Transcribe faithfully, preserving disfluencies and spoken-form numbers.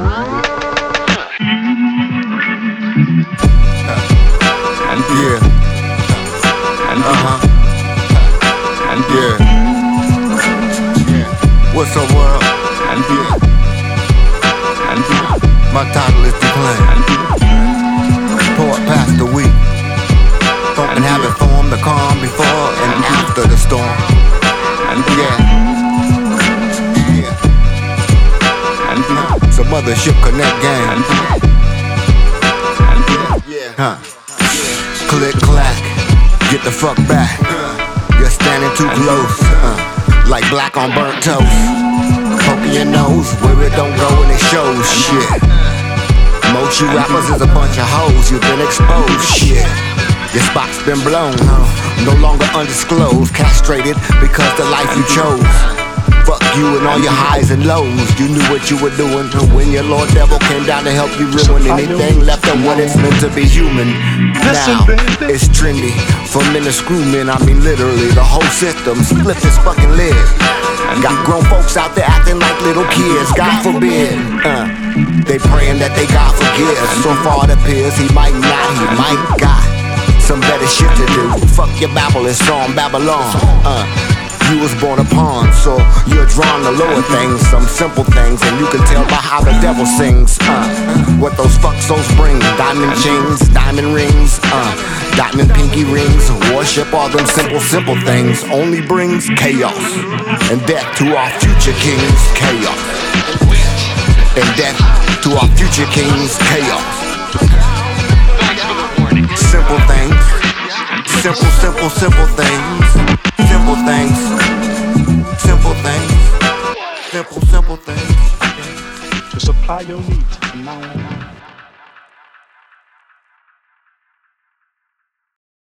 Yeah. Uh-huh. Yeah. What's up, world? Yeah. My title is Declaim. Poet past the week. Thought and habit formed the calm before and after the storm. Yeah. Yeah. Some mothership connect gang. Huh. Click clack, get the fuck back. You're standing too close, uh, like black on burnt toast. Poking your nose where it don't go and it shows. Shit. Most you rappers is a bunch of hoes. You've been exposed. Shit. Your spot's been blown, no longer undisclosed. Castrated because the life you chose. Fuck you and all your highs and lows. You knew what you were doing when your Lord Devil came down to help you ruin anything left of what it's meant to be human. Now it's trendy for men to screw men. I mean literally the whole system split this fucking lid. Got grown folks out there acting like little kids. God forbid uh, they praying that they God forgives. So far it appears he might not, he might got some better shit to do. Fuck your Babel, it's on Babylon. uh, You was born a pawn, so you're drawn to lower things, some simple things, and you can tell by how the devil sings. Uh, what those fuck souls bring, diamond chains, diamond rings, uh, diamond pinky rings. Worship all them simple, simple things only brings chaos and death to our future kings. Chaos and death to our future kings. Chaos. Simple things, simple, simple, simple things. Simple things, simple things, simple, simple things. To supply your needs from now on out.